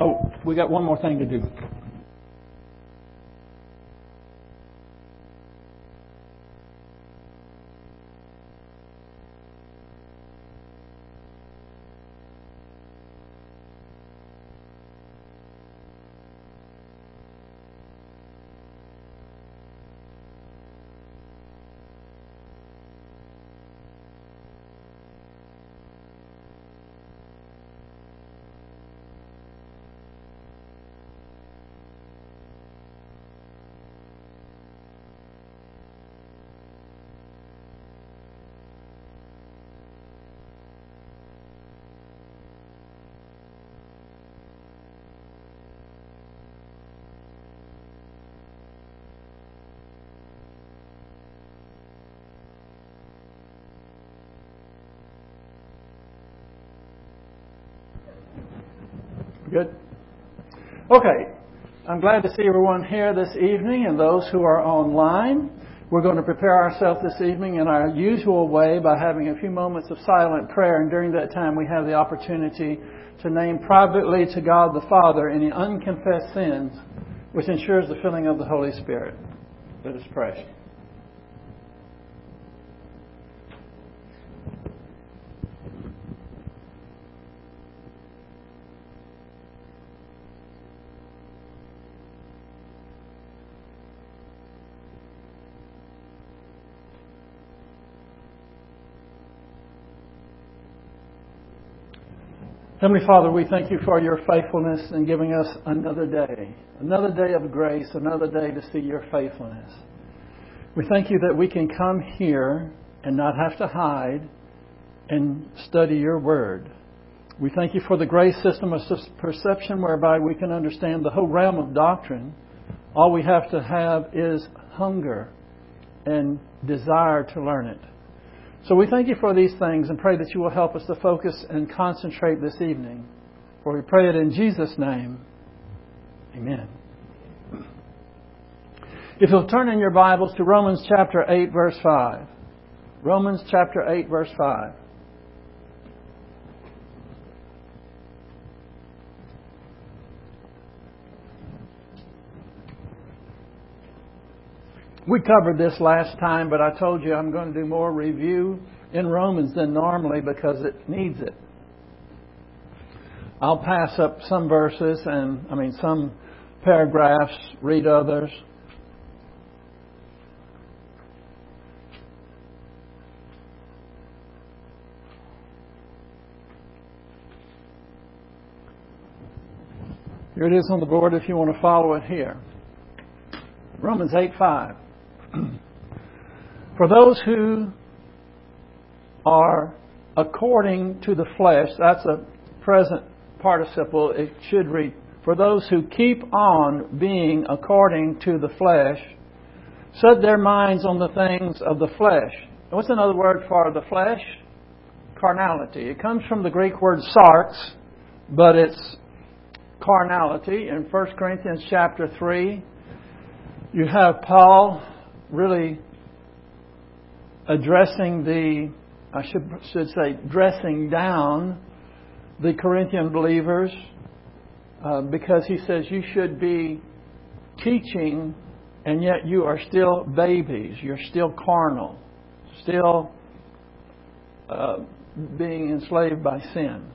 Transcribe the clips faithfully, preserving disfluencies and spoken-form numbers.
Oh, we got one more thing to do. Good? Okay. I'm glad to see everyone here this evening and those who are online. We're going to prepare ourselves this evening in our usual way by having a few moments of silent prayer. And during that time, we have the opportunity to name privately to God the Father any unconfessed sins, which ensures the filling of the Holy Spirit. Let us pray. Heavenly Father, we thank you for your faithfulness in giving us another day, another day of grace, another day to see your faithfulness. We thank you that we can come here and not have to hide and study your word. We thank you for the grace system of perception whereby we can understand the whole realm of doctrine. All we have to have is hunger and desire to learn it. So we thank you for these things and pray that you will help us to focus and concentrate this evening. For we pray it in Jesus' name. Amen. If you'll turn in your Bibles to Romans chapter eight, verse five. Romans chapter eight, verse five. We covered this last time, but I told you I'm going to do more review in Romans than normally because it needs it. I'll pass up some verses and, I mean, some paragraphs, read others. Here it is on the board if you want to follow it here. Romans eight five. For those who are according to the flesh, that's a present participle. It should read, for those who keep on being according to the flesh, set their minds on the things of the flesh. What's another word for the flesh? Carnality. It comes from the Greek word sarx, but it's carnality. In First Corinthians chapter three, you have Paul really addressing the, I should, should say, dressing down the Corinthian believers uh, because he says you should be teaching and yet you are still babies. You're still carnal, still uh, being enslaved by sin.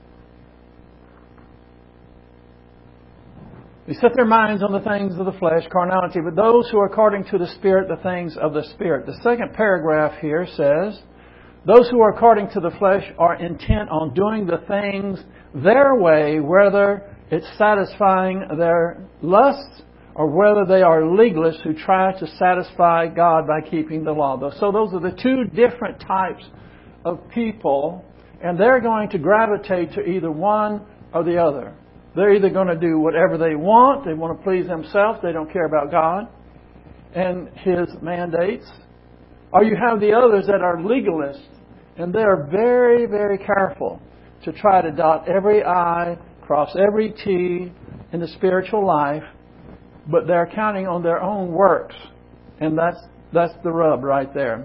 They set their minds on the things of the flesh, carnality, but those who are according to the Spirit, the things of the Spirit. The second paragraph here says, those who are according to the flesh are intent on doing the things their way, whether it's satisfying their lusts or whether they are legalists who try to satisfy God by keeping the law. So those are the two different types of people, and they're going to gravitate to either one or the other. They're either going to do whatever they want. They want to please themselves. They don't care about God and His mandates. Or you have the others that are legalists, and they're very, very careful to try to dot every I, cross every T in the spiritual life, but they're counting on their own works. And that's that's the rub right there.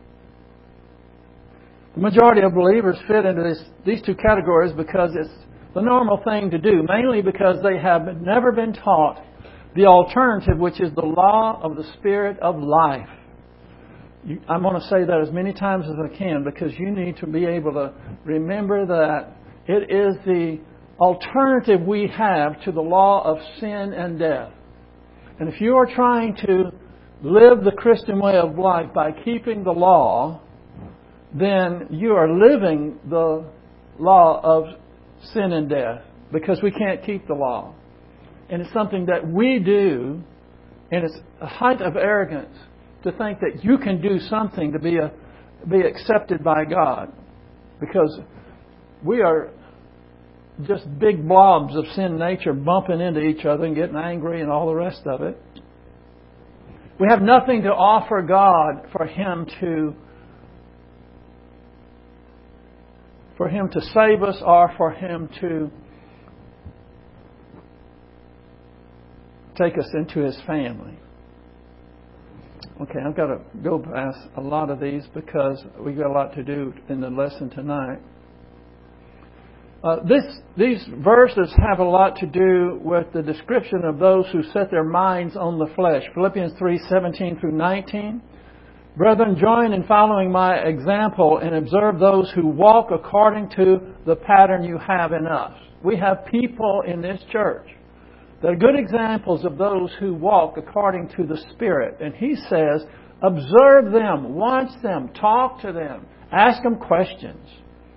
The majority of believers fit into this, these two categories because it's the normal thing to do, mainly because they have never been taught the alternative, which is the law of the Spirit of life. You, I'm going to say that as many times as I can, because you need to be able to remember that it is the alternative we have to the law of sin and death. And if you are trying to live the Christian way of life by keeping the law, then you are living the law of sin and death, because we can't keep the law. And it's something that we do, and it's a height of arrogance to think that you can do something to be a, be accepted by God, because we are just big blobs of sin nature bumping into each other and getting angry and all the rest of it. We have nothing to offer God for Him to for Him to save us, or for Him to take us into His family. Okay, I've got to go past a lot of these because we've got a lot to do in the lesson tonight. Uh, this, these verses have a lot to do with the description of those who set their minds on the flesh. Philippians three seventeen through nineteen. Brethren, join in following my example and observe those who walk according to the pattern you have in us. We have people in this church that are good examples of those who walk according to the Spirit. And he says, observe them, watch them, talk to them, ask them questions.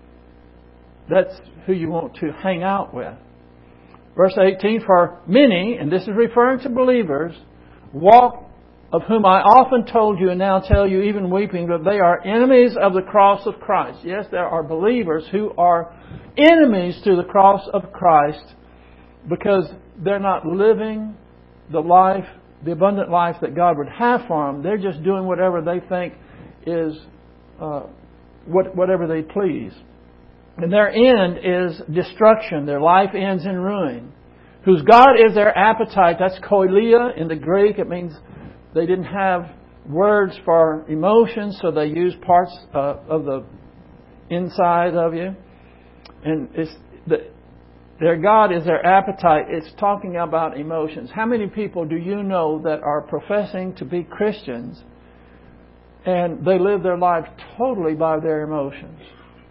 That's who you want to hang out with. Verse eighteen, for many, and this is referring to believers, walk, of whom I often told you and now tell you, even weeping, that they are enemies of the cross of Christ. Yes, there are believers who are enemies to the cross of Christ because they're not living the life, the abundant life that God would have for them. They're just doing whatever they think is, uh, what, whatever they please. And their end is destruction. Their life ends in ruin. Whose God is their appetite. That's koilia in the Greek. It means they didn't have words for emotions, so they used parts uh, of the inside of you. And it's the, their God is their appetite. It's talking about emotions. How many people do you know that are professing to be Christians and they live their life totally by their emotions?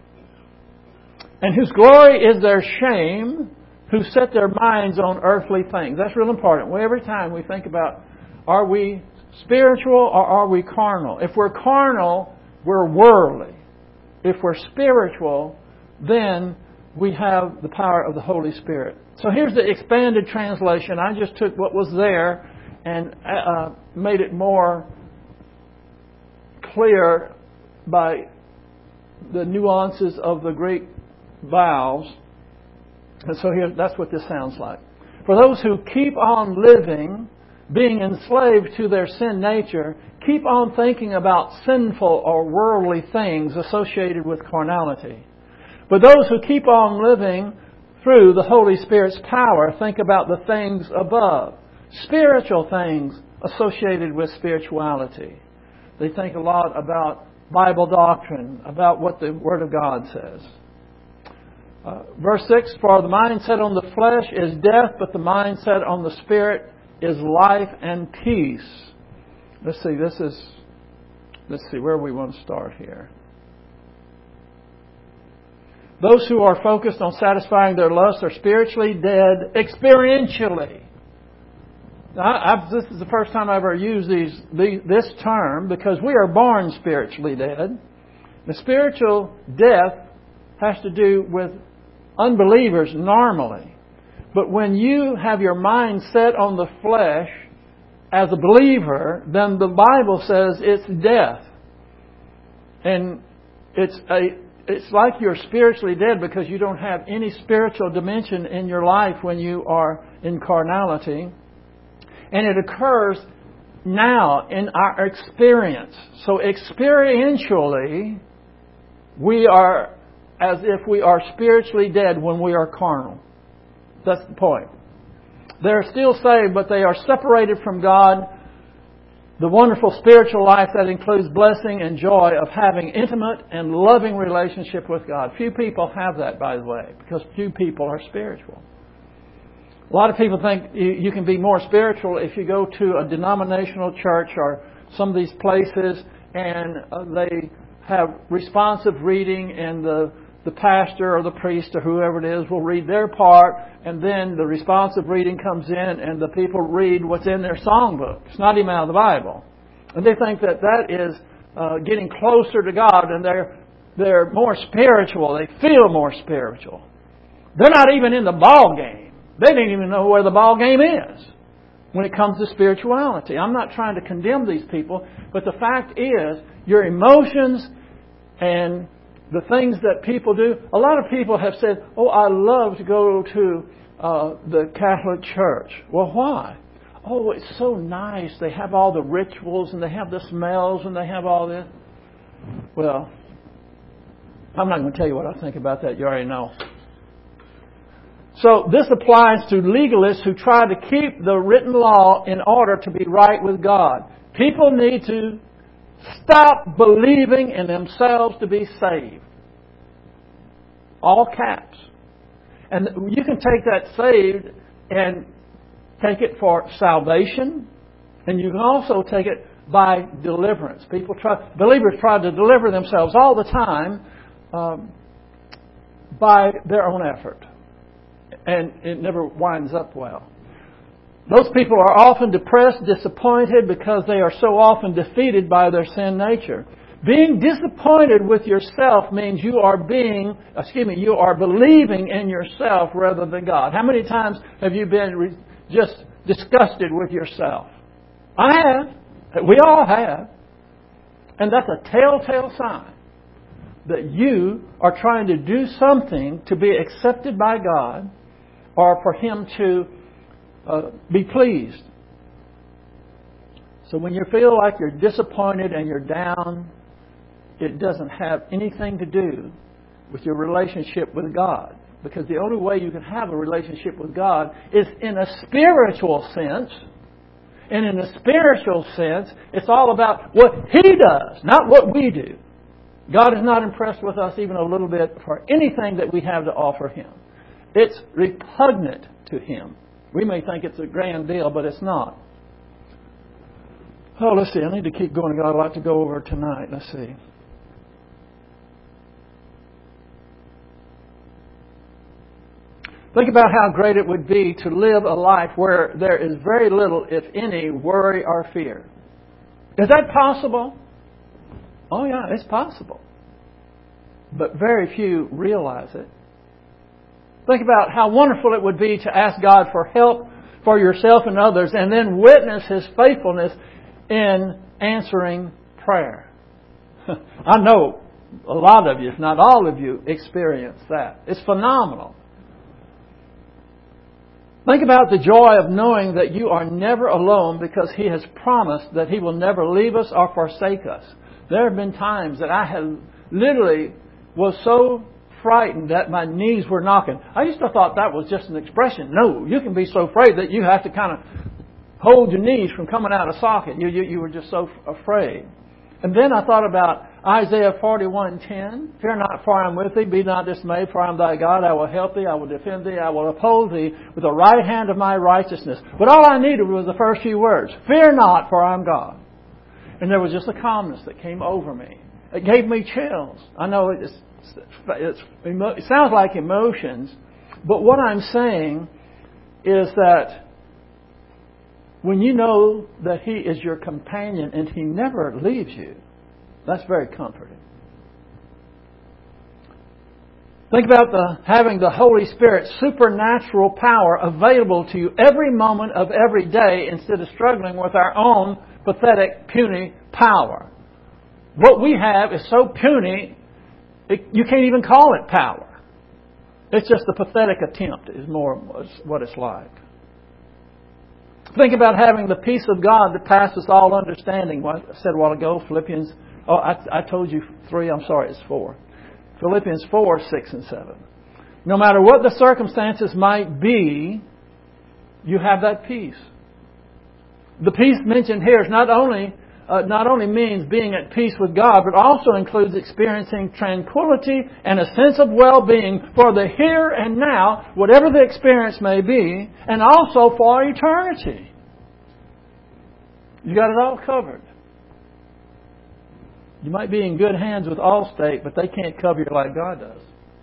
And whose glory is their shame, who set their minds on earthly things. That's real important. Well, every time we think about, are we spiritual or are we carnal? If we're carnal, we're worldly. If we're spiritual, then we have the power of the Holy Spirit. So here's the expanded translation. I just took what was there and uh, made it more clear by the nuances of the Greek vowels. And so here, that's what this sounds like. For those who keep on living, being enslaved to their sin nature, keep on thinking about sinful or worldly things associated with carnality. But those who keep on living through the Holy Spirit's power think about the things above, spiritual things associated with spirituality. They think a lot about Bible doctrine, about what the Word of God says. Uh, verse six, for the mindset on the flesh is death, but the mindset on the Spirit is life and peace. Let's see, this is, let's see where we want to start here. Those who are focused on satisfying their lusts are spiritually dead experientially. Now, I've, this is the first time I've ever used these, these, this term, because we are born spiritually dead. The spiritual death has to do with unbelievers normally. But when you have your mind set on the flesh as a believer, then the Bible says it's death. And it's a it's like you're spiritually dead because you don't have any spiritual dimension in your life when you are in carnality. And it occurs now in our experience. So experientially, we are as if we are spiritually dead when we are carnal. That's the point. They're still saved, but they are separated from God The wonderful spiritual life that includes blessing and joy of having intimate and loving relationship with God. Few people have that, by the way, because few people are spiritual. A lot of people think you can be more spiritual if you go to a denominational church or some of these places and they have responsive reading and the, the pastor or the priest or whoever it is will read their part and then the responsive reading comes in and the people read what's in their songbook. It's not even out of the Bible. And they think that that is uh, getting closer to God and they're, they're more spiritual. They feel more spiritual. They're not even in the ball game. They didn't even know where the ball game is when it comes to spirituality. I'm not trying to condemn these people, but the fact is your emotions and the things that people do. A lot of people have said, oh, I love to go to uh, the Catholic Church. Well, why? Oh, it's so nice. They have all the rituals and they have the smells and they have all this. Well, I'm not going to tell you what I think about that. You already know. So this applies to legalists who try to keep the written law in order to be right with God. People need to stop believing in themselves to be saved. All caps. And you can take that saved and take it for salvation. And you can also take it by deliverance. People try, believers try to deliver themselves all the time um, by their own effort. And it never winds up well. Those people are often depressed, disappointed because they are so often defeated by their sin nature. Being disappointed with yourself means you are being, excuse me, you are believing in yourself rather than God. How many times have you been re- just disgusted with yourself? I have. We all have. And that's a telltale sign that you are trying to do something to be accepted by God or for Him to uh, be pleased. So when you feel like you're disappointed and you're down, it doesn't have anything to do with your relationship with God. Because the only way you can have a relationship with God is in a spiritual sense. And in a spiritual sense, it's all about what He does, not what we do. God is not impressed with us even a little bit for anything that we have to offer Him. It's repugnant to Him. We may think it's a grand deal, but it's not. Oh, let's see. I need to keep going. I've got a lot to go over tonight. Let's see. Think about how great it would be to live a life where there is very little, if any, worry or fear. Is that possible? Oh, yeah, it's possible. But very few realize it. Think about how wonderful it would be to ask God for help for yourself and others and then witness His faithfulness in answering prayer. I know a lot of you, if not all of you, experience that. It's phenomenal. Think about the joy of knowing that you are never alone because He has promised that He will never leave us or forsake us. There have been times that I have literally was so frightened that my knees were knocking. I used to thought that was just an expression. No, you can be so afraid that you have to kind of hold your knees from coming out of socket. You, you, you were just so afraid. And then I thought about Isaiah forty-one ten. Fear not, for I am with thee. Be not dismayed, for I am thy God. I will help thee. I will defend thee. I will uphold thee with the right hand of my righteousness. But all I needed was the first few words. Fear not, for I am God. And there was just a calmness that came over me. It gave me chills. I know it's, it's, it sounds like emotions, but what I'm saying is that when you know that He is your companion and He never leaves you, that's very comforting. Think about the having the Holy Spirit's supernatural power available to you every moment of every day instead of struggling with our own pathetic, puny power. What we have is so puny, it, you can't even call it power. It's just a pathetic attempt is more what it's like. Think about having the peace of God that passes all understanding. What I said a while ago, Philippians, oh, I, I told you three, I'm sorry, it's four. Philippians four, six, and seven. No matter what the circumstances might be, you have that peace. The peace mentioned here is not only uh, not only means being at peace with God, but also includes experiencing tranquility and a sense of well-being for the here and now, whatever the experience may be, and also for eternity. You got it all covered. You might be in good hands with Allstate, but they can't cover you like God does.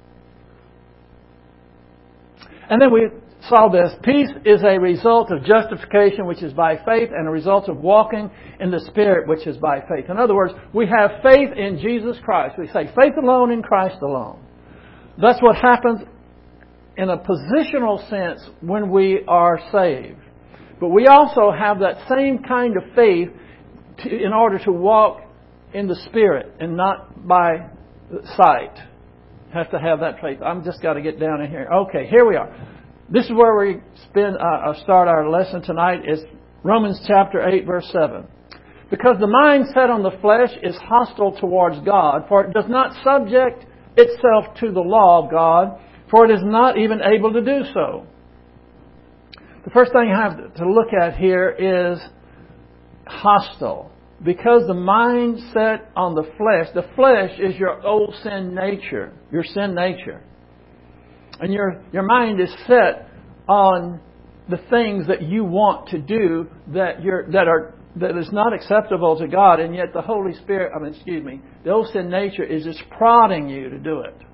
And then we saw this. Peace is a result of justification, which is by faith, and a result of walking in the Spirit, which is by faith. In other words, we have faith in Jesus Christ. We say faith alone in Christ alone. That's what happens in a positional sense when we are saved. But we also have that same kind of faith to, in order to walk in the Spirit and not by sight. Have to have that faith. I'm just got to get down in here. Okay, here we are. This is where we spend, uh, start our lesson tonight. Is Romans chapter eight, verse seven. Because the mind set on the flesh is hostile towards God, for it does not subject itself to the law of God, for it is not even able to do so. The first thing I have to look at here is hostile. Because the mind set on the flesh, the flesh is your old sin nature, your sin nature. And your, your mind is set on the things that you want to do that you're, that are that is not acceptable to God, and yet the Holy Spirit, I mean, excuse me, the old sin nature is just prodding you to do it.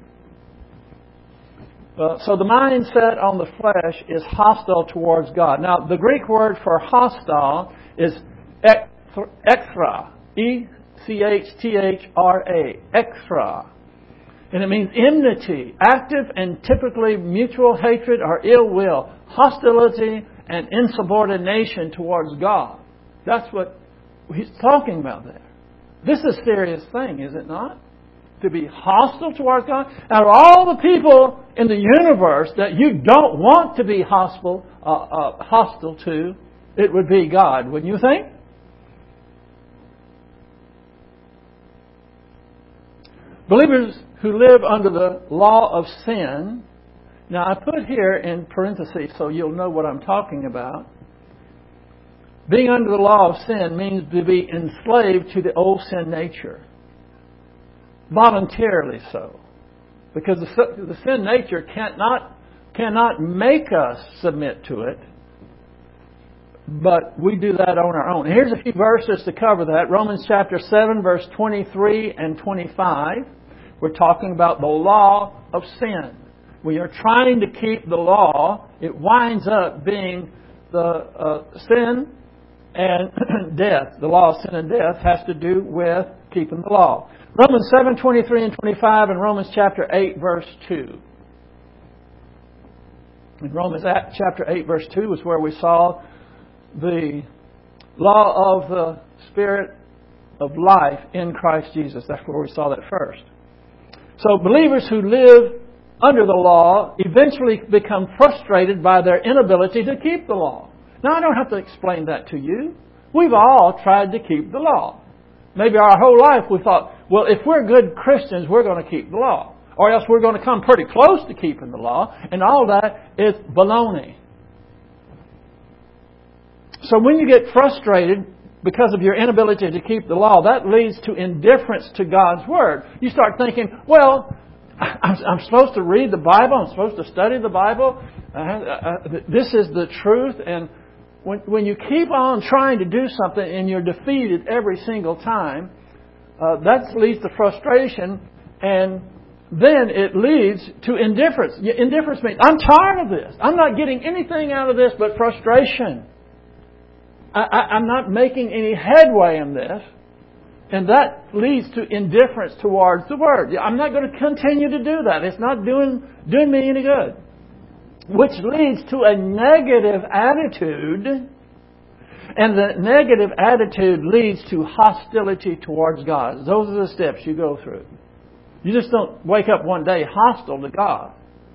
Uh, so the mind set on the flesh is hostile towards God. Now, the Greek word for hostile is echthra, E C H T H R A, echthra. And it means enmity, active and typically mutual hatred or ill will, hostility and insubordination towards God. That's what he's talking about there. This is a serious thing, is it not? To be hostile towards God. Out of all the people in the universe that you don't want to be hostile, uh, uh, hostile to, it would be God, wouldn't you think? Believers who live under the law of sin. Now I put here in parentheses so you'll know what I'm talking about. Being under the law of sin means to be enslaved to the old sin nature. Voluntarily so. Because the, the sin nature cannot, cannot make us submit to it. But we do that on our own. And here's a few verses to cover that. Romans chapter seven, verse twenty-three and twenty-five. We're talking about the law of sin. When you're trying to keep the law, it winds up being the uh, sin and death. The law of sin and death has to do with keeping the law. Romans seven, twenty-three and twenty-five, and Romans chapter eight, verse two. In Romans chapter eight, verse two is where we saw the law of the Spirit of life in Christ Jesus. That's where we saw that first. So believers who live under the law eventually become frustrated by their inability to keep the law. Now, I don't have to explain that to you. We've all tried to keep the law. Maybe our whole life we thought, well, if we're good Christians, we're going to keep the law. Or else we're going to come pretty close to keeping the law. And all that is baloney. So when you get frustrated because of your inability to keep the law, that leads to indifference to God's Word. You start thinking, well, I'm, I'm supposed to read the Bible. I'm supposed to study the Bible. Uh, uh, this is the truth. And when, when you keep on trying to do something and you're defeated every single time, uh, that leads to frustration. And then it leads to indifference. Indifference means, I'm tired of this. I'm not getting anything out of this but frustration. I, I, I'm not making any headway in this. And that leads to indifference towards the Word. I'm not going to continue to do that. It's not doing, doing me any good. Which leads to a negative attitude. And the negative attitude leads to hostility towards God. Those are the steps you go through. You just don't wake up one day hostile to God.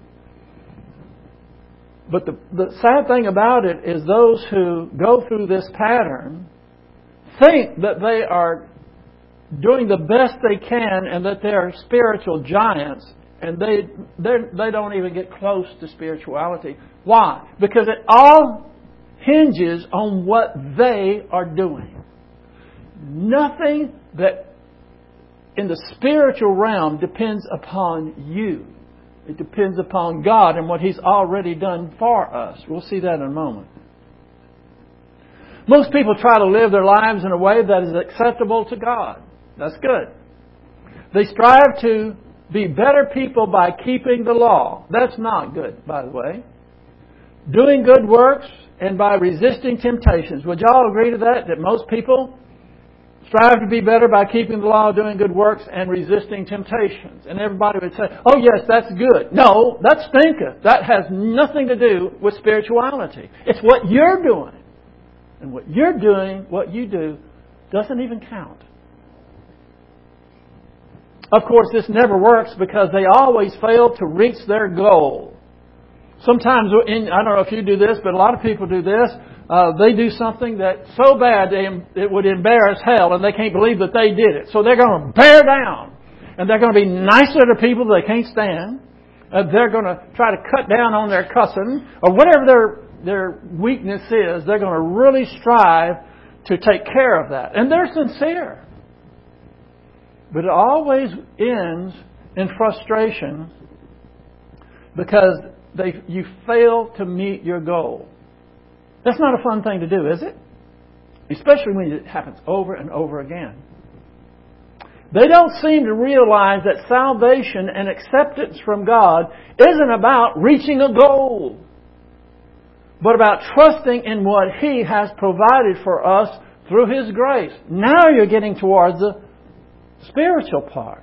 But the, the sad thing about it is those who go through this pattern think that they are doing the best they can and that they are spiritual giants, and they they don't even get close to spirituality. Why? Because it all hinges on what they are doing. Nothing that in the spiritual realm depends upon you. It depends upon God and what He's already done for us. We'll see that in a moment. Most people try to live their lives in a way that is acceptable to God. That's good. They strive to be better people by keeping the law. That's not good, by the way. Doing good works and by resisting temptations. Would you all agree to that? That most people strive to be better by keeping the law, doing good works, and resisting temptations. And everybody would say, oh yes, that's good. No, that stinketh. That has nothing to do with spirituality. It's what you're doing. And what you're doing, what you do, doesn't even count. Of course, this never works because they always fail to reach their goal. Sometimes, in, I don't know if you do this, but a lot of people do this. Uh, they do something that's so bad they, it would embarrass hell, and they can't believe that they did it. So they're going to bear down, and they're going to be nicer to people they can't stand. Uh, they're going to try to cut down on their cussing, or whatever their their weakness is. They're going to really strive to take care of that, and they're sincere. But it always ends in frustration because they you fail to meet your goal. That's not a fun thing to do, is it? Especially when it happens over and over again. They don't seem to realize that salvation and acceptance from God isn't about reaching a goal, but about trusting in what He has provided for us through His grace. Now you're getting towards the spiritual part.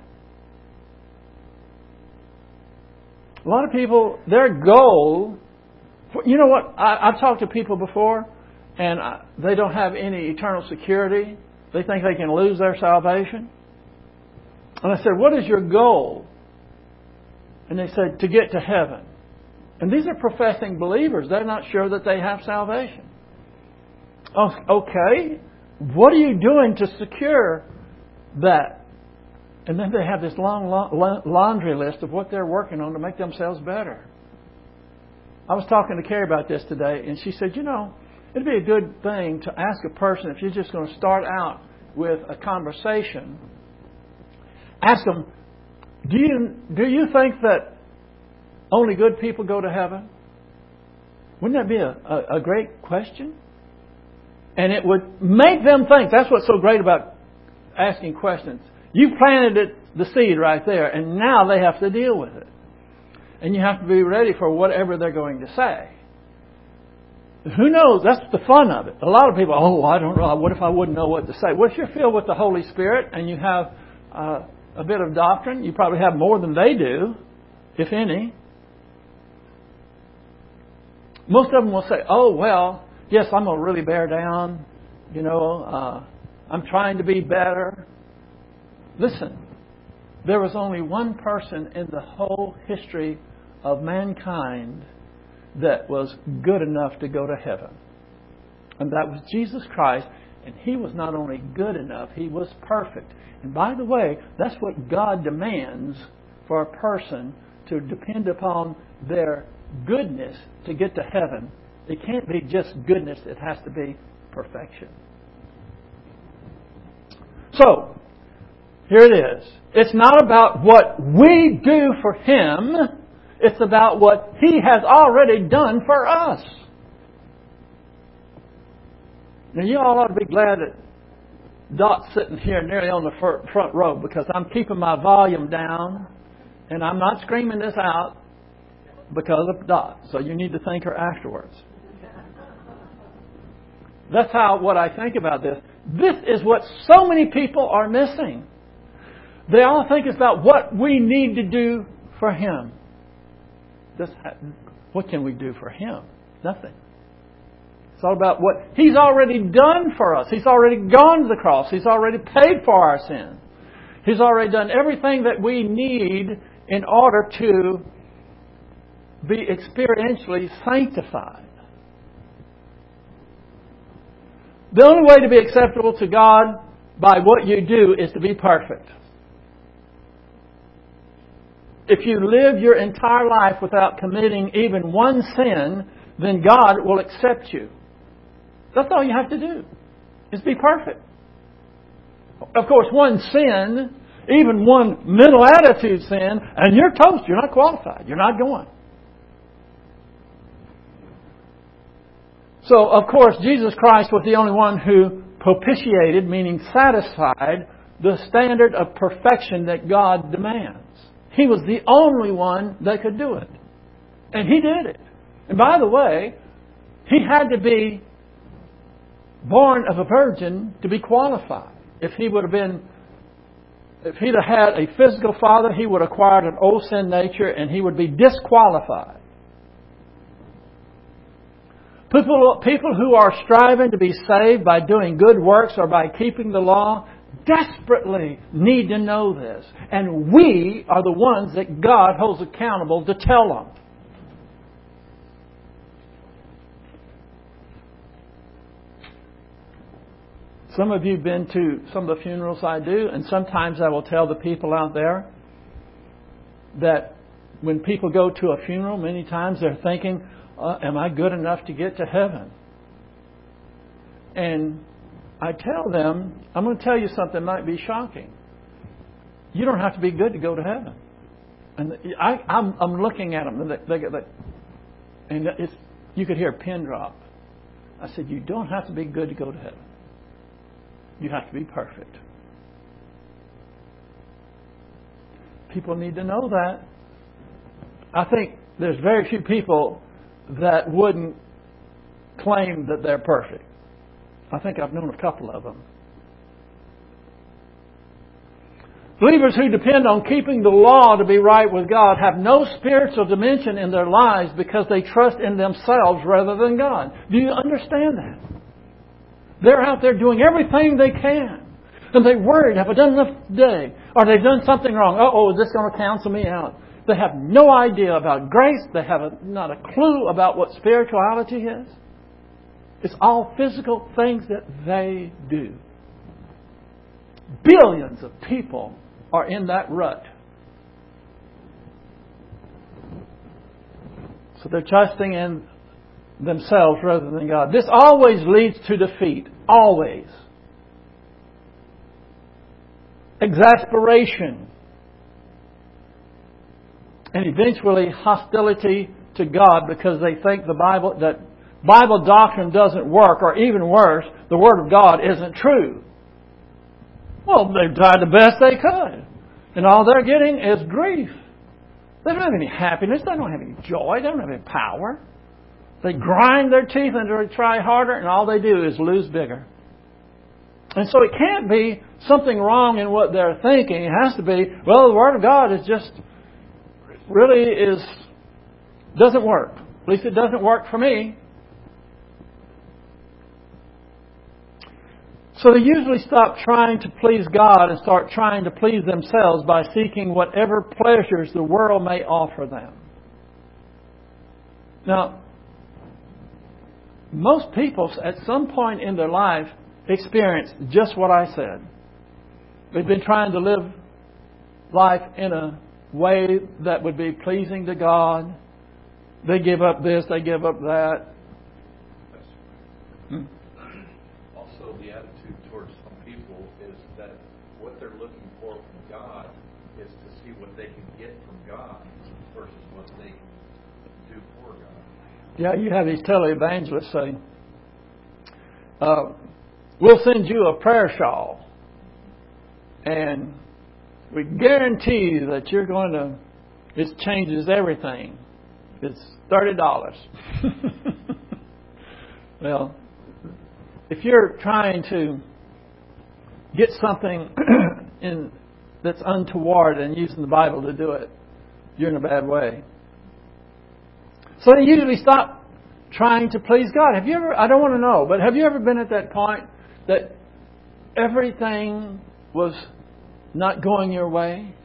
A lot of people, their goal... You know what? I, I've talked to people before, and I, they don't have any eternal security. They think they can lose their salvation. And I said, what is your goal? And they said, to get to heaven. And these are professing believers. They're not sure that they have salvation. Oh, okay. What are you doing to secure that? And then they have this long laundry list of what they're working on to make themselves better. I was talking to Carrie about this today, and she said, you know, it'd be a good thing to ask a person, if you're just going to start out with a conversation, ask them, do you, do you think that only good people go to heaven? Wouldn't that be a, a, a great question? And it would make them think. That's what's so great about asking questions. You planted it, the seed right there, and now they have to deal with it. And you have to be ready for whatever they're going to say. Who knows? That's the fun of it. A lot of people, oh, I don't know. What if I wouldn't know what to say? Well, if you're filled with the Holy Spirit and you have uh, a bit of doctrine, you probably have more than they do, if any. Most of them will say, oh, well, yes, I'm going to really bear down. You know, uh, I'm trying to be better. Listen, there was only one person in the whole history of mankind that was good enough to go to heaven. And that was Jesus Christ. And He was not only good enough, He was perfect. And by the way, that's what God demands for a person, to depend upon their goodness to get to heaven. It can't be just goodness. It has to be perfection. So, here it is. It's not about what we do for Him. It's about what He has already done for us. Now, you all ought to be glad that Dot's sitting here nearly on the front row, because I'm keeping my volume down and I'm not screaming this out because of Dot. So you need to thank her afterwards. That's how what I think about this. This is what so many people are missing. They all think it's about what we need to do for Him. This, what can we do for Him? Nothing. It's all about what He's already done for us. He's already gone to the cross. He's already paid for our sin. He's already done everything that we need in order to be experientially sanctified. The only way to be acceptable to God by what you do is to be perfect. If you live your entire life without committing even one sin, then God will accept you. That's all you have to do, is be perfect. Of course, one sin, even one mental attitude sin, and you're toast. You're not qualified. You're not going. So, of course, Jesus Christ was the only one who propitiated, meaning satisfied, the standard of perfection that God demands. He was the only one that could do it. And He did it. And by the way, He had to be born of a virgin to be qualified. If He would have been, if He'd have had a physical father, He would have acquired an old sin nature and He would be disqualified. People, people who are striving to be saved by doing good works or by keeping the law desperately need to know this. And we are the ones that God holds accountable to tell them. Some of you have been to some of the funerals I do, and sometimes I will tell the people out there that when people go to a funeral, many times they're thinking, uh, am I good enough to get to heaven? And I tell them, I'm going to tell you something that might be shocking. You don't have to be good to go to heaven. And I, I'm, I'm looking at them, and, they, they, they, and it's, you could hear a pin drop. I said, you don't have to be good to go to heaven. You have to be perfect. People need to know that. I think there's very few people that wouldn't claim that they're perfect. I think I've known a couple of them. Believers who depend on keeping the law to be right with God have no spiritual dimension in their lives because they trust in themselves rather than God. Do you understand that? They're out there doing everything they can. And they're worried, have I done enough today? Or they've done something wrong. Uh-oh, is this going to cancel me out? They have no idea about grace. They have a, not a clue about what spirituality is. It's all physical things that they do. Billions of people are in that rut. So they're trusting in themselves rather than God. This always leads to defeat. Always. Exasperation. And eventually hostility to God because they think the Bible, that Bible doctrine doesn't work, or even worse, the Word of God isn't true. Well, they've tried the best they could. And all they're getting is grief. They don't have any happiness. They don't have any joy. They don't have any power. They grind their teeth and they try harder, and all they do is lose bigger. And so it can't be something wrong in what they're thinking. It has to be, well, the Word of God is just, really is, doesn't work. At least it doesn't work for me. So they usually stop trying to please God and start trying to please themselves by seeking whatever pleasures the world may offer them. Now, most people at some point in their life experience just what I said. They've been trying to live life in a way that would be pleasing to God. They give up this, they give up that. Hmm. Also, the attitude towards some people is that what they're looking for from God is to see what they can get from God versus what they can do for God. Yeah, you have these televangelists say, uh, we'll send you a prayer shawl and we guarantee you that you're going to, it changes everything. It's thirty dollars. Well, if you're trying to get something in that's untoward and using the Bible to do it, you're in a bad way. So they usually stop trying to please God. Have you ever, I don't want to know, but have you ever been at that point that everything was not going your way?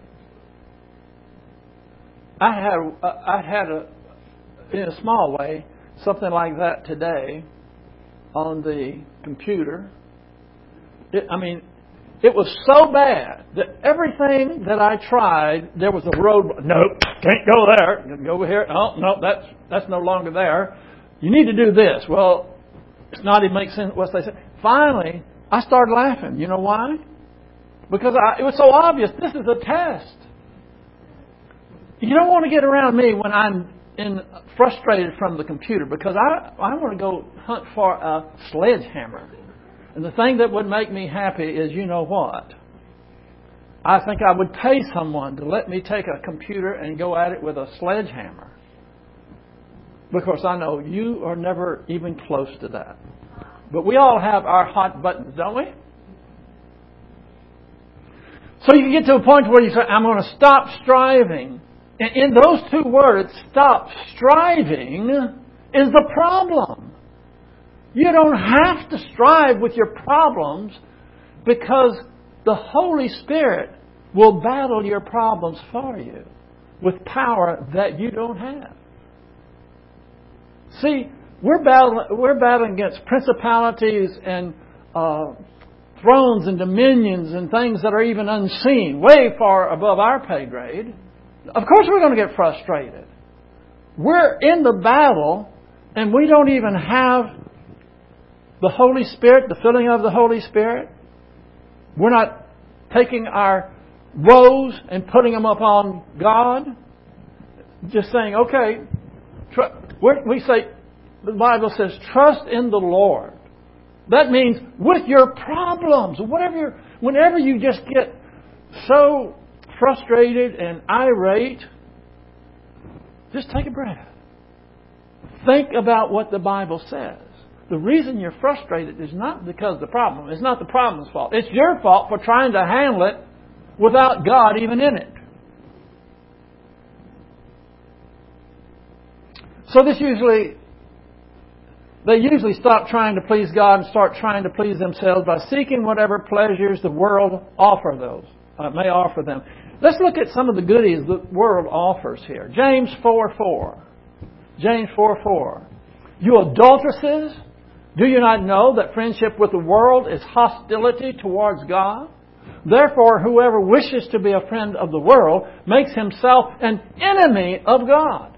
I had, I had a, in a small way, something like that today on the computer. It, I mean, it was so bad that everything that I tried, there was a road. Nope, can't go there. Go over here. Oh, no, that's that's no longer there. You need to do this. Well, It's not even make sense what they say. Finally, I started laughing. You know why? Because I, it was so obvious. This is a test. You don't want to get around me when I'm in, frustrated from the computer, because I, I want to go hunt for a sledgehammer. And the thing that would make me happy is, you know what? I think I would pay someone to let me take a computer and go at it with a sledgehammer. Because I know you are never even close to that. But we all have our hot buttons, don't we? So you can get to a point where you say, I'm going to stop striving. And in those two words, stop striving, is the problem. You don't have to strive with your problems, because the Holy Spirit will battle your problems for you with power that you don't have. See, we're battling, we're battling against principalities and uh, thrones and dominions and things that are even unseen, way far above our pay grade. Of course we're going to get frustrated. We're in the battle and we don't even have the Holy Spirit, the filling of the Holy Spirit. We're not taking our woes and putting them upon God. Just saying, okay, tr- we say, the Bible says, trust in the Lord. That means with your problems, whatever you're, whenever you just get so frustrated and irate, just take a breath. Think about what the Bible says. The reason you're frustrated is not because of the problem. It's not the problem's fault. It's your fault for trying to handle it without God even in it. So this usually, they usually stop trying to please God and start trying to please themselves by seeking whatever pleasures the world offer those, uh, may offer them. Let's look at some of the goodies the world offers here. James four four. James four four. You adulteresses, do you not know that friendship with the world is hostility towards God? Therefore, whoever wishes to be a friend of the world makes himself an enemy of God.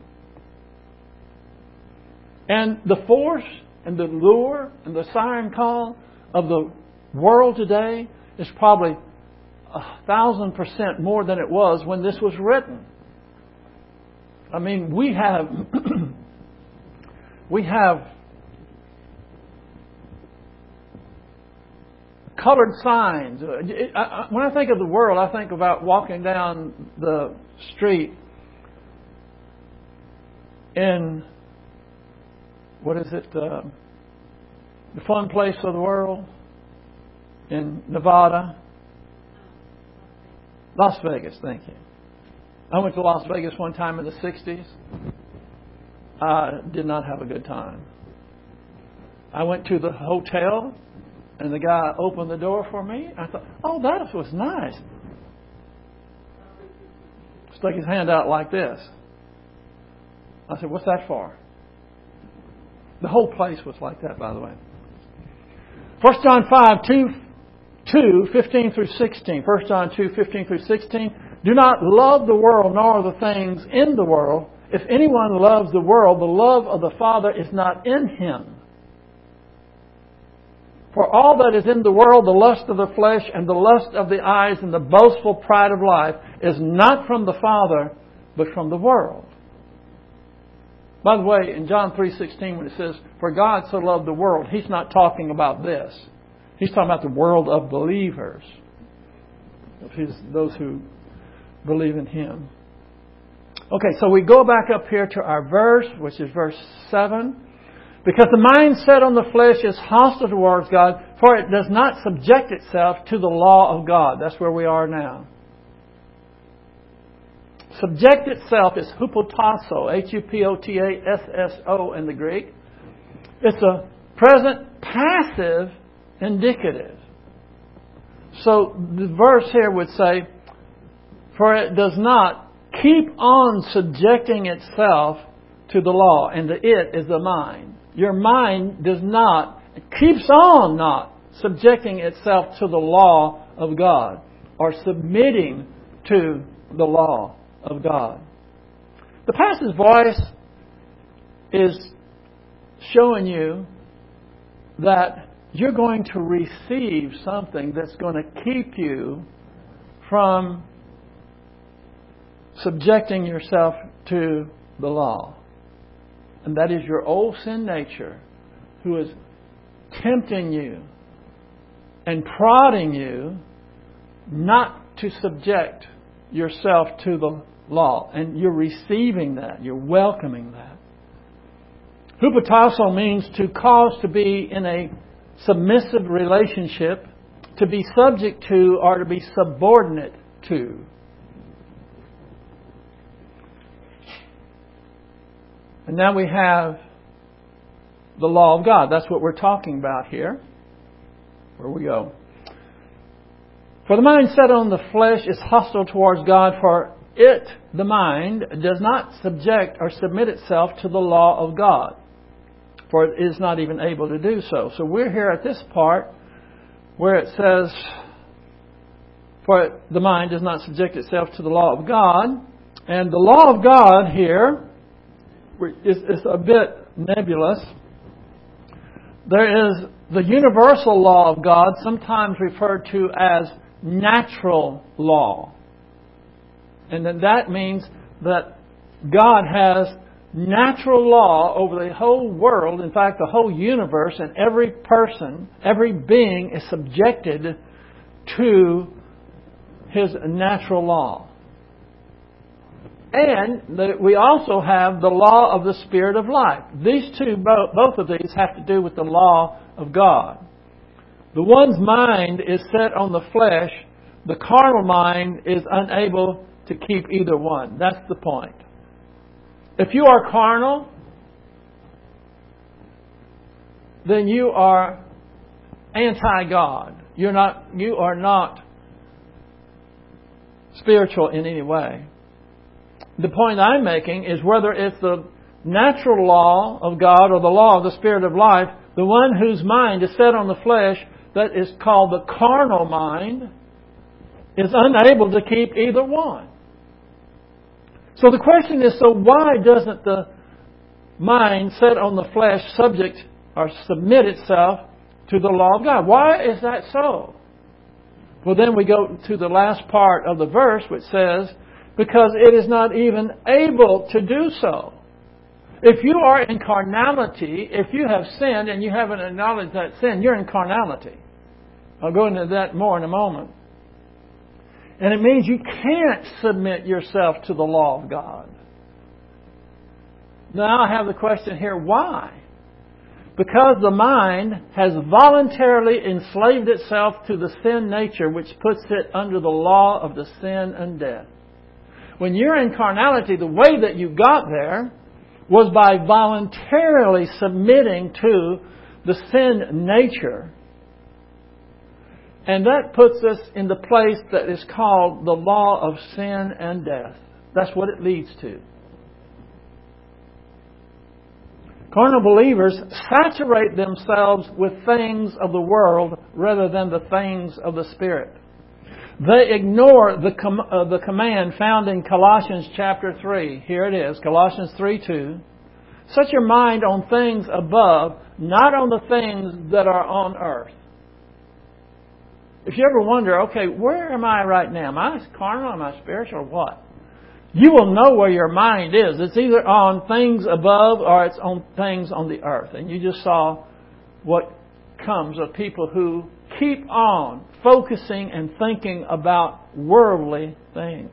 And the force and the lure and the siren call of the world today is probably a thousand percent more than it was when this was written. I mean, we have we have colored signs. When I think of the world, I think about walking down the street in, what is it, uh, the fun place of the world in Nevada. Las Vegas, thank you. I went to Las Vegas one time in the sixties. I did not have a good time. I went to the hotel and the guy opened the door for me. I thought, oh, that was nice. Stuck his hand out like this. I said, what's that for? The whole place was like that, by the way. First John five, two, two, fifteen through sixteen. First John two, fifteen through sixteen. Do not love the world nor the things in the world. If anyone loves the world, the love of the Father is not in him. For all that is in the world, the lust of the flesh and the lust of the eyes and the boastful pride of life, is not from the Father, but from the world. By the way, in John three sixteen, when it says, for God so loved the world, He's not talking about this. He's talking about the world of believers. Of his, those who believe in Him. Okay, so we go back up here to our verse, which is verse seven. Because the mind set on the flesh is hostile towards God, for it does not subject itself to the law of God. That's where we are now. Subject itself is hupotasso, H U P O T A S S O in the Greek. It's a present passive indicative. So the verse here would say, for it does not keep on subjecting itself to the law. And the it is the mind. Your mind does not, it keeps on not subjecting itself to the law of God or submitting to the law of God. The passive voice is showing you that you're going to receive something that's going to keep you from subjecting yourself to the law. And that is your old sin nature, who is tempting you and prodding you not to subject yourself to the law. And you're receiving that. You're welcoming that. Hupotasso means to cause to be in a submissive relationship, to be subject to, or to be subordinate to. And now we have the law of God. That's what we're talking about here. Where we go. For the mind set on the flesh is hostile towards God, for it, the mind, does not subject or submit itself to the law of God, for it is not even able to do so. So we're here at this part where it says, for the mind does not subject itself to the law of God. And the law of God here is, is a bit nebulous. There is the universal law of God, sometimes referred to as natural law. And then that means that God has natural law over the whole world, in fact the whole universe, and every person, every being is subjected to His natural law. And that we also have the law of the Spirit of life. These two, both of these have to do with the law of God. The one's mind is set on the flesh. The carnal mind is unable to keep either one. That's the point. If you are carnal, then you are anti-God. You're not, you are not spiritual in any way. The point I'm making is whether it's the natural law of God or the law of the Spirit of life, the one whose mind is set on the flesh, that is called the carnal mind, is unable to keep either one. So the question is, so why doesn't the mind set on the flesh subject or submit itself to the law of God? Why is that so? Well, then we go to the last part of the verse, which says, because it is not even able to do so. If you are in carnality, if you have sinned and you haven't acknowledged that sin, you're in carnality. I'll go into that more in a moment. And it means you can't submit yourself to the law of God. Now I have the question here, why? Because the mind has voluntarily enslaved itself to the sin nature, which puts it under the law of the sin and death. When you're in carnality, the way that you got there was by voluntarily submitting to the sin nature. And that puts us in the place that is called the law of sin and death. That's what it leads to. Carnal believers saturate themselves with things of the world rather than the things of the Spirit. They ignore the com- uh, the command found in Colossians chapter three. Here it is, Colossians three two. Set your mind on things above, not on the things that are on earth. If you ever wonder, okay, where am I right now? Am I carnal? Am I spiritual? Or what? You will know where your mind is. It's either on things above or it's on things on the earth. And you just saw what comes of people who keep on focusing and thinking about worldly things.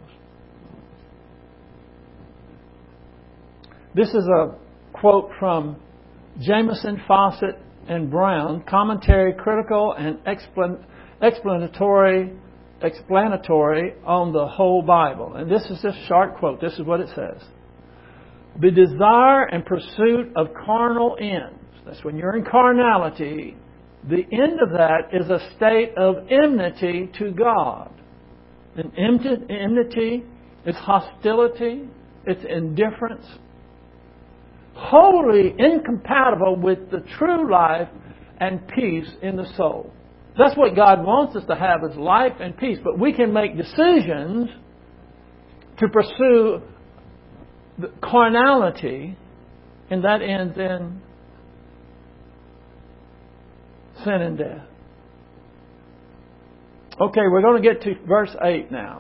This is a quote from Jameson, Fawcett, and Brown, Commentary, Critical, and Explan- Explanatory explanatory on the whole Bible. And this is just a short quote. This is what it says. The desire and pursuit of carnal ends. That's when you're in carnality. The end of that is a state of enmity to God. And enmity is hostility. It's indifference. Wholly incompatible with the true life and peace in the soul. That's what God wants us to have, is life and peace. But we can make decisions to pursue the carnality, and that ends in sin and death. Okay, we're going to get to verse eight now.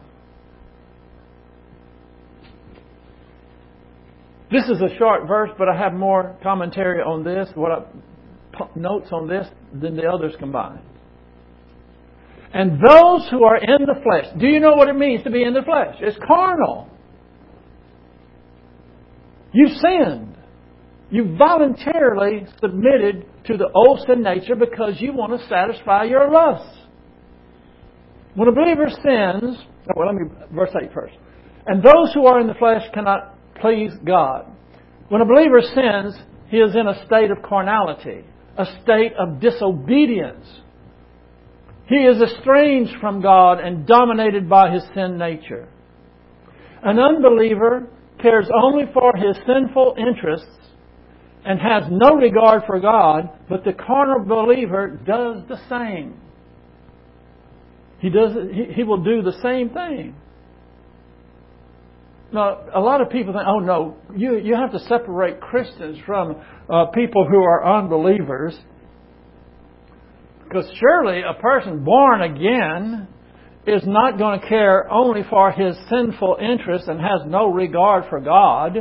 This is a short verse, but I have more commentary on this, what I, notes on this, than the others combined. And those who are in the flesh. Do you know what it means to be in the flesh? It's carnal. You sinned. You voluntarily submitted to the old sin nature because you want to satisfy your lusts. When a believer sins, well, let me verse eight first. And those who are in the flesh cannot please God. When a believer sins, he is in a state of carnality, a state of disobedience. He is estranged from God and dominated by his sin nature. An unbeliever cares only for his sinful interests and has no regard for God, but the carnal believer does the same. He does. He, he will do the same thing. Now, a lot of people think, oh no, you, you have to separate Christians from uh, people who are unbelievers. Because surely a person born again is not going to care only for his sinful interests and has no regard for God.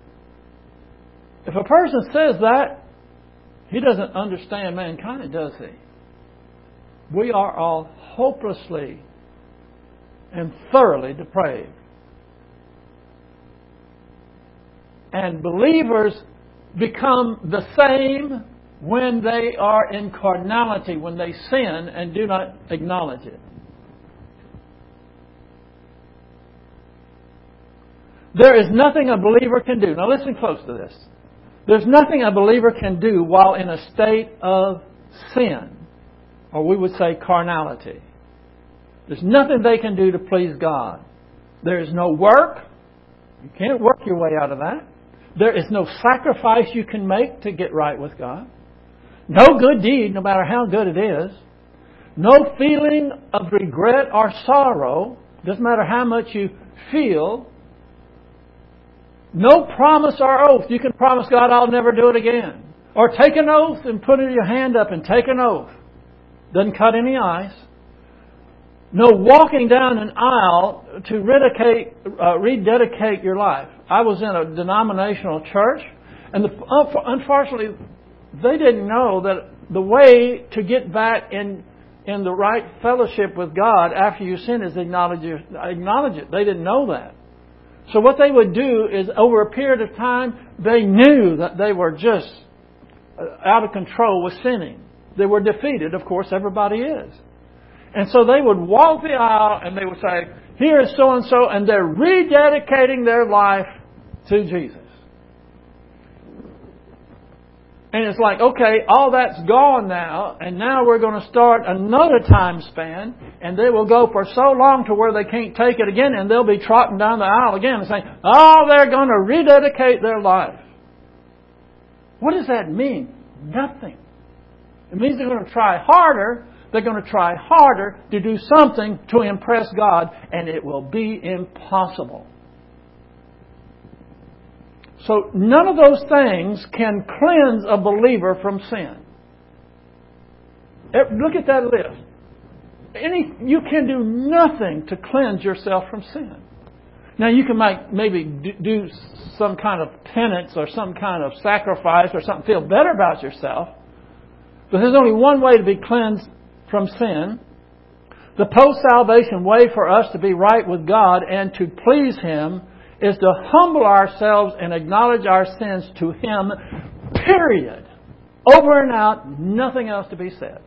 If a person says that, he doesn't understand mankind, does he? We are all hopelessly and thoroughly depraved. And believers become the same when they are in carnality, when they sin and do not acknowledge it. There is nothing a believer can do. Now listen close to this. There's nothing a believer can do while in a state of sin, or we would say carnality. There's nothing they can do to please God. There is no work. You can't work your way out of that. There is no sacrifice you can make to get right with God. No good deed, no matter how good it is. No feeling of regret or sorrow. Doesn't matter how much you feel. No promise or oath. You can promise God, I'll never do it again. Or take an oath and put your hand up and take an oath. Doesn't cut any ice. No walking down an aisle to rededicate, uh, rededicate your life. I was in a denominational church, and the, unfortunately, they didn't know that the way to get back in in the right fellowship with God after you sin is acknowledge, your, acknowledge it. They didn't know that. So what they would do is, over a period of time, they knew that they were just out of control with sinning. They were defeated. Of course, everybody is. And so they would walk the aisle and they would say, here is so-and-so, and they're rededicating their life to Jesus. And it's like, okay, all that's gone now, and now we're going to start another time span, and they will go for so long to where they can't take it again, and they'll be trotting down the aisle again and saying, oh, they're going to rededicate their life. What does that mean? Nothing. It means they're going to try harder. They're going to try harder to do something to impress God, and it will be impossible. So none of those things can cleanse a believer from sin. Look at that list. Any, you can do nothing to cleanse yourself from sin. Now you can make, maybe do some kind of penance or some kind of sacrifice or something, feel better about yourself. But there's only one way to be cleansed from sin. The post-salvation way for us to be right with God and to please Him is to humble ourselves and acknowledge our sins to Him, period. Over and out, nothing else to be said.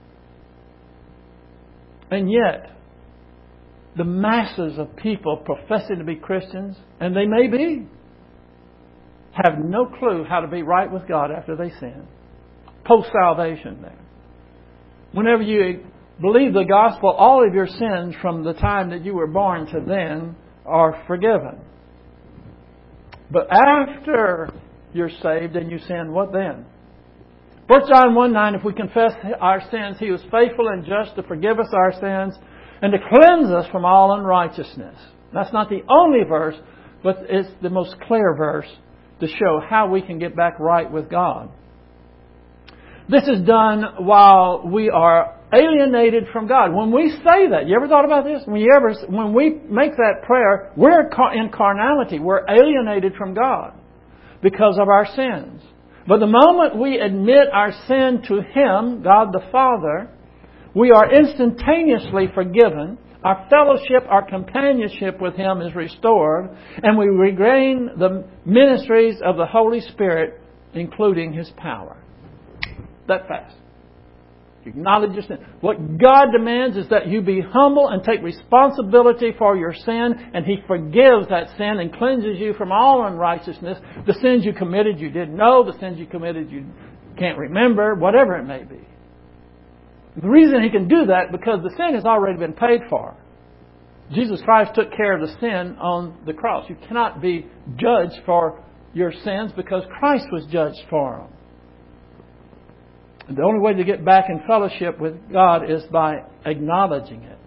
And yet, the masses of people professing to be Christians, and they may be, have no clue how to be right with God after they sin. Post-salvation there. Whenever you believe the gospel, all of your sins from the time that you were born to then are forgiven. But after you're saved and you sin, what then? First John one nine, if we confess our sins, He is faithful and just to forgive us our sins and to cleanse us from all unrighteousness. That's not the only verse, but it's the most clear verse to show how we can get back right with God. This is done while we are alienated from God. When we say that, you ever thought about this? When you ever, when we make that prayer, we're in carnality. We're alienated from God because of our sins. But the moment we admit our sin to Him, God the Father, we are instantaneously forgiven. Our fellowship, our companionship with Him is restored, and we regain the ministries of the Holy Spirit, including His power. That fast. Acknowledge your sin. What God demands is that you be humble and take responsibility for your sin, and He forgives that sin and cleanses you from all unrighteousness. The sins you committed you didn't know, the sins you committed you can't remember, whatever it may be. The reason He can do that because the sin has already been paid for. Jesus Christ took care of the sin on the cross. You cannot be judged for your sins because Christ was judged for them. And the only way to get back in fellowship with God is by acknowledging it.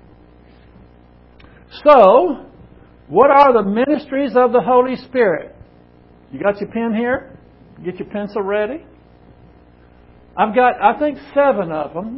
So, what are the ministries of the Holy Spirit? You got your pen here? Get your pencil ready? I've got, I think, seven of them.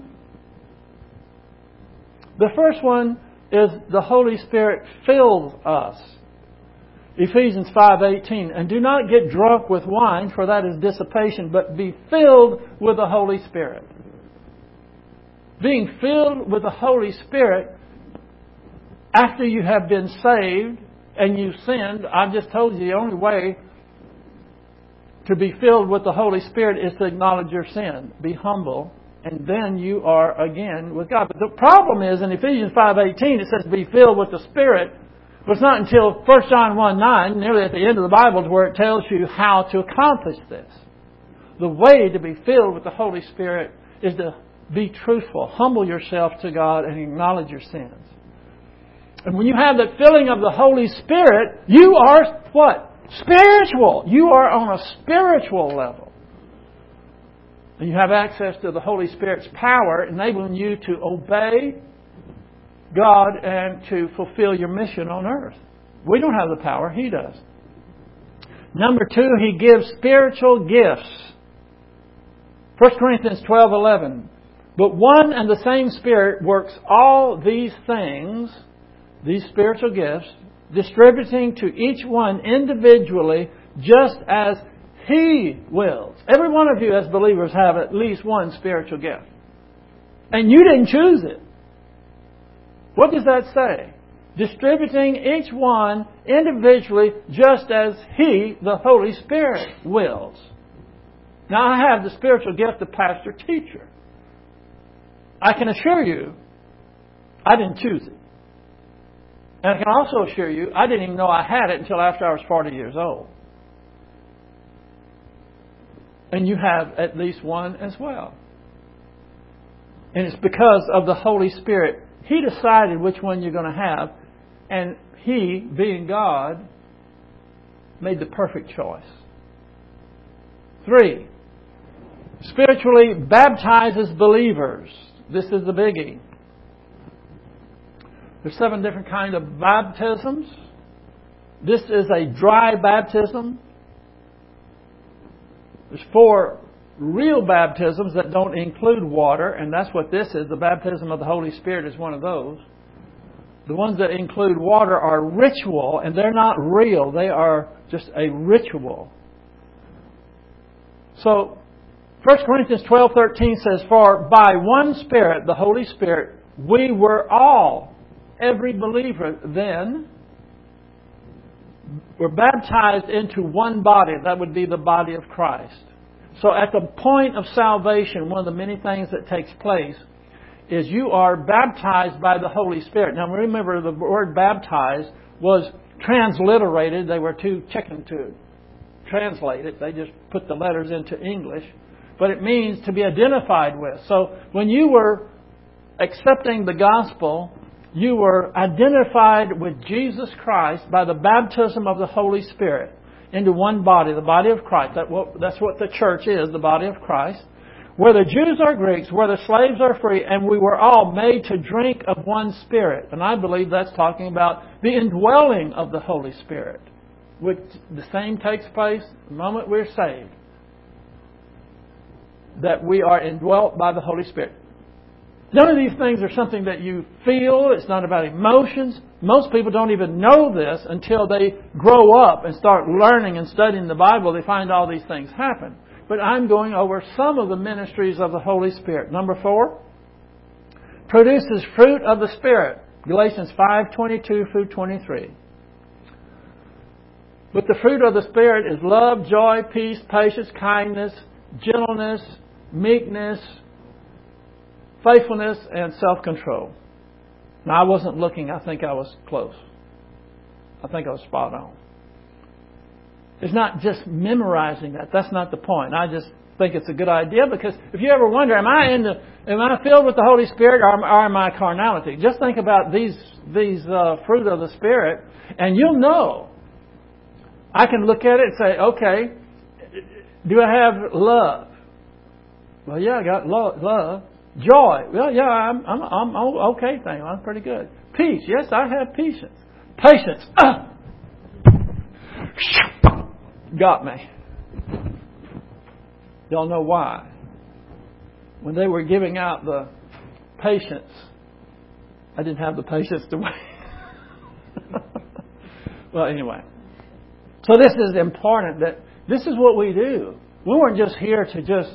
The first one is the Holy Spirit fills us. Ephesians five eighteen, and do not get drunk with wine, for that is dissipation, but be filled with the Holy Spirit. Being filled with the Holy Spirit after you have been saved and you've sinned, I've just told you the only way to be filled with the Holy Spirit is to acknowledge your sin. Be humble, and then you are again with God. But the problem is in Ephesians five eighteen, it says be filled with the Spirit. But it's not until First John one nine, nearly at the end of the Bible, where it tells you how to accomplish this. The way to be filled with the Holy Spirit is to be truthful. Humble yourself to God and acknowledge your sins. And when you have that filling of the Holy Spirit, you are what? Spiritual. You are on a spiritual level. And you have access to the Holy Spirit's power, enabling you to obey God and to fulfill your mission on earth. We don't have the power. He does. Number two, He gives spiritual gifts. First Corinthians twelve eleven. But one and the same Spirit works all these things, these spiritual gifts, distributing to each one individually just as He wills. Every one of you as believers have at least one spiritual gift. And you didn't choose it. What does that say? Distributing each one individually just as He, the Holy Spirit, wills. Now I have the spiritual gift of pastor teacher. I can assure you, I didn't choose it. And I can also assure you, I didn't even know I had it until after I was forty years old. And you have at least one as well. And it's because of the Holy Spirit. He decided which one you're going to have, and He, being God, made the perfect choice. Three, spiritually baptizes believers. This is the biggie. There's seven different kinds of baptisms. This is a dry baptism. There's four real baptisms that don't include water, and that's what this is. The baptism of the Holy Spirit is one of those. The ones that include water are ritual, and they're not real. They are just a ritual. So, First Corinthians twelve thirteen says, for by one Spirit, the Holy Spirit, we were all, every believer then, were baptized into one body. That would be the body of Christ. So at the point of salvation, one of the many things that takes place is you are baptized by the Holy Spirit. Now remember, the word baptized was transliterated. They were too chicken to translate it. They just put the letters into English. But it means to be identified with. So when you were accepting the gospel, you were identified with Jesus Christ by the baptism of the Holy Spirit into one body, the body of Christ. That what, that's what the church is, the body of Christ. Whether Jews or Greeks, whether slaves or free, and we were all made to drink of one Spirit. And I believe that's talking about the indwelling of the Holy Spirit, which the same takes place the moment we're saved. that we are indwelt by the Holy Spirit. None of these things are something that you feel. It's not about emotions. Most people don't even know this until they grow up and start learning and studying the Bible. They find all these things happen. But I'm going over some of the ministries of the Holy Spirit. Number four, produces fruit of the Spirit. Galatians five twenty-two through twenty-three. But the fruit of the Spirit is love, joy, peace, patience, kindness, gentleness, meekness, faithfulness, and self-control. Now, I wasn't looking. I think I was close. I think I was spot on. It's not just memorizing that. That's not the point. I just think it's a good idea, because if you ever wonder, am I in the, am I filled with the Holy Spirit, or am, or am I carnality? Just think about these these uh, fruit of the Spirit, and you'll know. I can look at it and say, okay, do I have love? Well, yeah, I got love. love. Joy. Well, yeah, I'm, I'm, I'm okay. Thing. I'm pretty good. Peace. Yes, I have patience. Patience. Ah! Got me. Y'all know why? When they were giving out the patience, I didn't have the patience to wait. Well, anyway. So this is important. That this is what we do. We weren't just here to just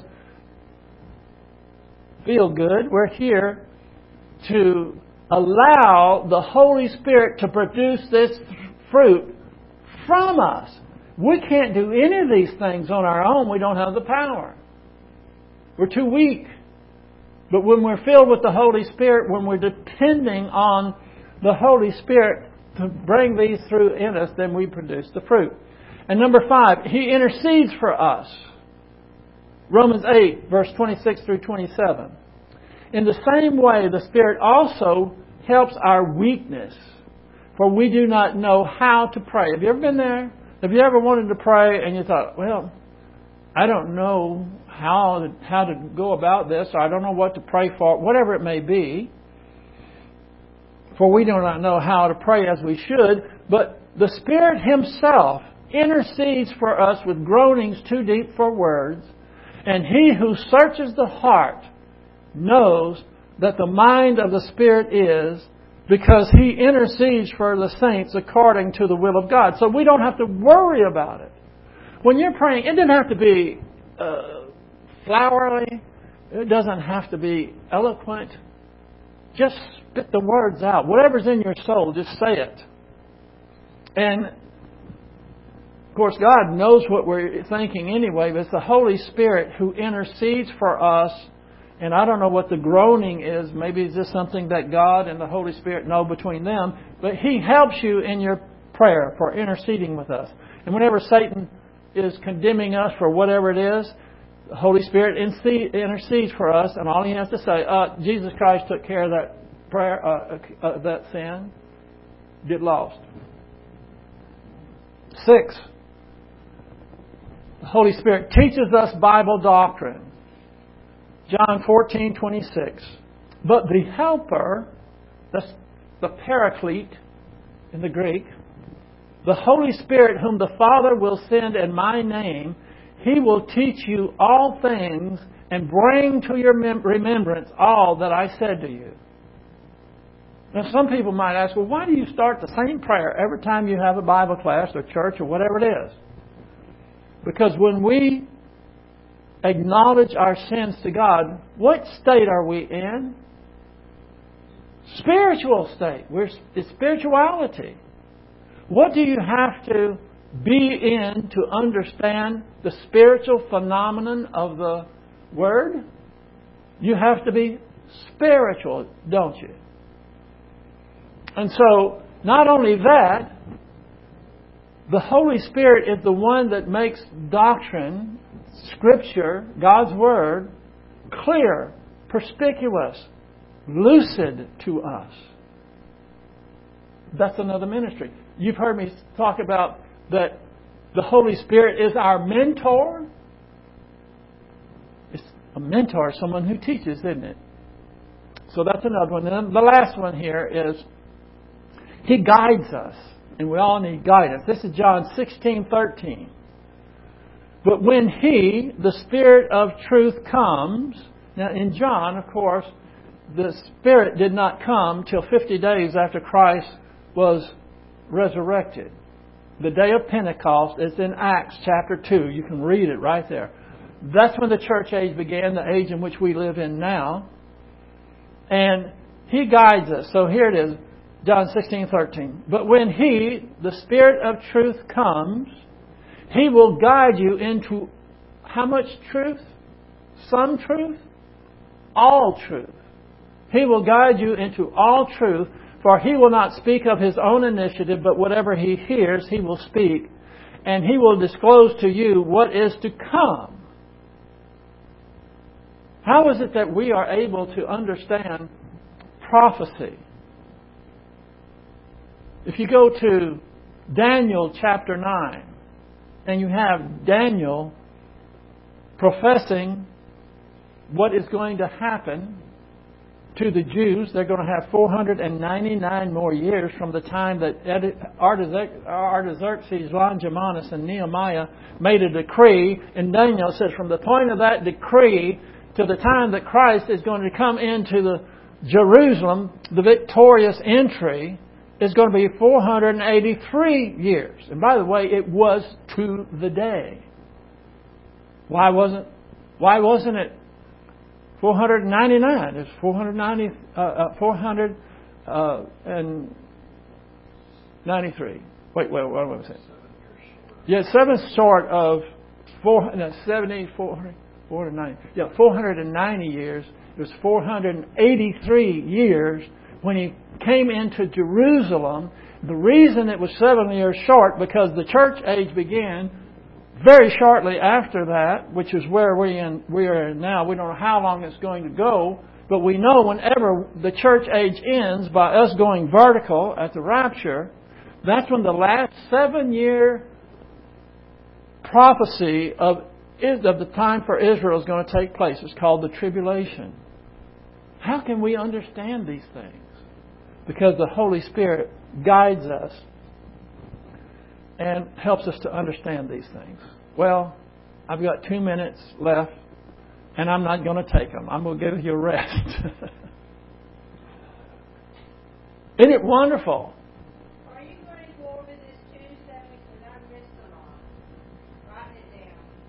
feel good. We're here to allow the Holy Spirit to produce this fruit from us. We can't do any of these things on our own. We don't have the power. We're too weak. But when we're filled with the Holy Spirit, when we're depending on the Holy Spirit to bring these through in us, then we produce the fruit. And number five, He intercedes for us. Romans eight, verse twenty-six through twenty-seven. In the same way, the Spirit also helps our weakness, for we do not know how to pray. Have you ever been there? Have you ever wanted to pray and you thought, well, I don't know how to, how to go about this, or I don't know what to pray for, whatever it may be. For we do not know how to pray as we should, but the Spirit Himself intercedes for us with groanings too deep for words. And He who searches the heart knows that the mind of the Spirit is, because He intercedes for the saints according to the will of God. So we don't have to worry about it. When you're praying, it doesn't have to be uh, flowery. It doesn't have to be eloquent. Just spit the words out. Whatever's in your soul, just say it. And of course, God knows what we're thinking anyway, but it's the Holy Spirit who intercedes for us. And I don't know what the groaning is. Maybe it's just something that God and the Holy Spirit know between them. But He helps you in your prayer for interceding with us. And whenever Satan is condemning us for whatever it is, the Holy Spirit intercedes for us. And all He has to say, uh, Jesus Christ took care of that prayer, uh, uh, that sin. Get lost. Six. The Holy Spirit teaches us Bible doctrine. John fourteen twenty-six. But the Helper, that's the Paraclete in the Greek, the Holy Spirit whom the Father will send in my name, He will teach you all things and bring to your mem- remembrance all that I said to you. Now some people might ask, well, why do you start the same prayer every time you have a Bible class or church or whatever it is? Because when we acknowledge our sins to God, what state are we in? Spiritual state. We're, it's spirituality. What do you have to be in to understand the spiritual phenomenon of the Word? You have to be spiritual, don't you? And so, not only that, the Holy Spirit is the one that makes doctrine, Scripture, God's Word, clear, perspicuous, lucid to us. That's another ministry. You've heard me talk about that the Holy Spirit is our mentor. It's a mentor, someone who teaches, isn't it? So that's another one. And then the last one here is He guides us. And we all need guidance. This is John sixteen thirteen. But when He, the Spirit of truth, comes... Now in John, of course, the Spirit did not come till fifty days after Christ was resurrected. The day of Pentecost is in Acts chapter two. You can read it right there. That's when the church age began, the age in which we live in now. And He guides us. So here it is, John sixteen thirteen. But when He, the Spirit of truth, comes, He will guide you into how much truth? Some truth? All truth. He will guide you into all truth, for He will not speak of His own initiative, but whatever He hears, He will speak, and He will disclose to you what is to come. How is it that we are able to understand prophecy? If you go to Daniel chapter nine, and you have Daniel professing what is going to happen to the Jews. They're going to have four hundred ninety-nine more years from the time that Artaxerxes, Longimanus, and Nehemiah made a decree. And Daniel says from the point of that decree to the time that Christ is going to come into the Jerusalem, the victorious entry, is going to be four hundred eighty-three years. And by the way, it was to the day. Why wasn't, why wasn't it four hundred ninety-nine? It's four hundred ninety, uh, uh, four hundred ninety-three. Wait, wait, what was it? Yeah, seven short of four, no, seventy, four hundred, four hundred ninety. Yeah, four hundred ninety years. It was four hundred eighty-three years when He came into Jerusalem. The reason it was seven years short, because the church age began very shortly after that, which is where we in, we are in now. We don't know how long it's going to go, but we know whenever the church age ends by us going vertical at the rapture, that's when the last seven-year prophecy of, of the time for Israel is going to take place. It's called the tribulation. How can we understand these things? Because the Holy Spirit guides us and helps us to understand these things. Well, I've got two minutes left, and I'm not going to take them. I'm going to give you a rest. Isn't it wonderful? Are you going to go over this Tuesday? Because I missed a lot. Write it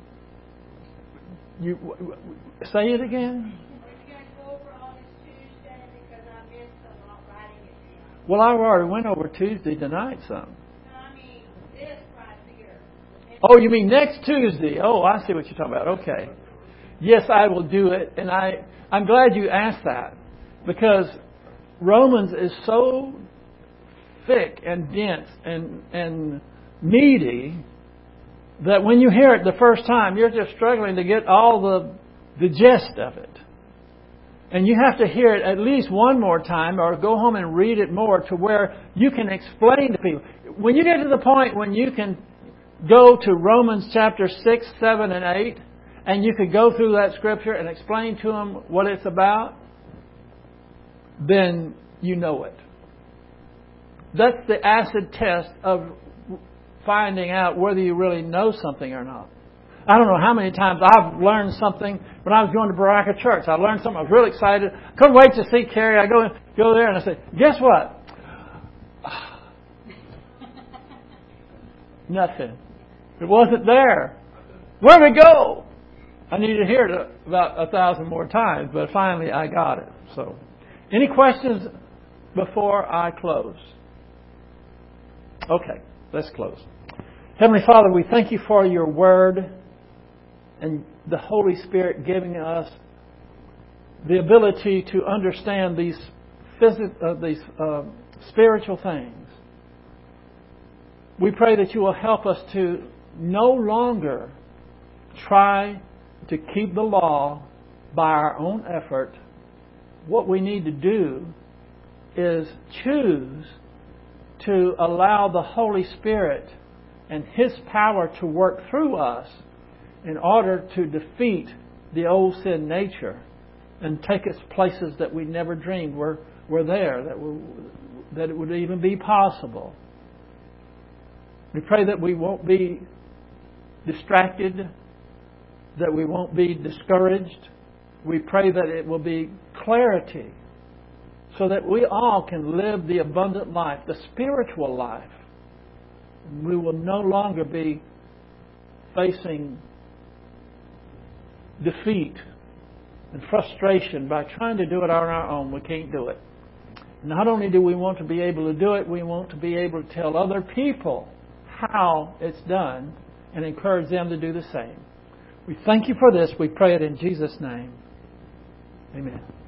down. You w- w- say it again. Are you going to go over all this Tuesday? Because I missed a lot writing it down. Well, I already went over Tuesday tonight some. No, I mean this right here. Oh, you mean next Tuesday? Oh, I see what you're talking about. Okay. Yes, I will do it. And I, I'm glad you asked that, because Romans is so thick and dense and, and meaty that when you hear it the first time, you're just struggling to get all the, the gist of it. And you have to hear it at least one more time or go home and read it more to where you can explain to people. When you get to the point when you can go to Romans chapter six, seven, and eight, and you could go through that scripture and explain to them what it's about, then you know it. That's the acid test of finding out whether you really know something or not. I don't know how many times I've learned something when I was going to Baraka Church. I learned something. I was really excited. Couldn't wait to see Carrie. I go go there and I say, guess what? Nothing. It wasn't there. Where'd it go? I needed to hear it about a thousand more times, but finally I got it. So, any questions before I close? Okay, let's close. Heavenly Father, we thank You for Your Word and the Holy Spirit giving us the ability to understand these phys- uh, these uh, spiritual things. We pray that You will help us to no longer try to keep the law by our own effort. What we need to do is choose to allow the Holy Spirit and His power to work through us in order to defeat the old sin nature and take us places that we never dreamed were, were there, that, were, that it would even be possible. We pray that we won't be distracted that we won't be discouraged. We pray that it will be clarity so that we all can live the abundant life, the spiritual life. We will no longer be facing defeat and frustration by trying to do it on our own. We can't do it. Not only do we want to be able to do it, we want to be able to tell other people how it's done and encourage them to do the same. We thank you for this. We pray it in Jesus' name. Amen.